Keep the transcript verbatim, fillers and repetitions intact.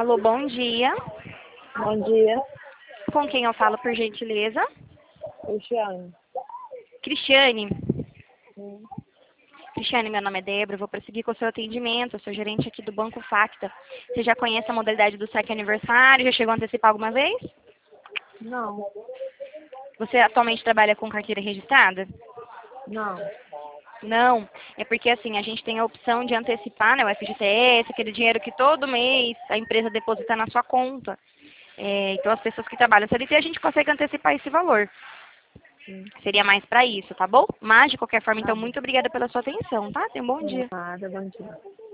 Alô, bom dia. Bom dia, Com quem eu falo, por gentileza? Cristiane. Cristiane. Hum. Cristiane, meu nome é Débora, eu vou prosseguir com o seu atendimento. Eu sou gerente aqui do Banco Facta. Você já conhece a modalidade do saque aniversário? Já chegou a antecipar alguma vez? Não, Você atualmente trabalha com carteira registrada? não. Não, é porque assim, a gente tem a opção de antecipar, né, o F G T S, aquele dinheiro que todo mês a empresa deposita na sua conta. É, então as pessoas que trabalham C L T, a gente consegue antecipar esse valor. Hum. Seria mais para isso, tá bom? Mas, de qualquer forma, Tá então, bom. muito obrigada pela sua atenção, tá? Tenha um bom dia. Nada, bom dia.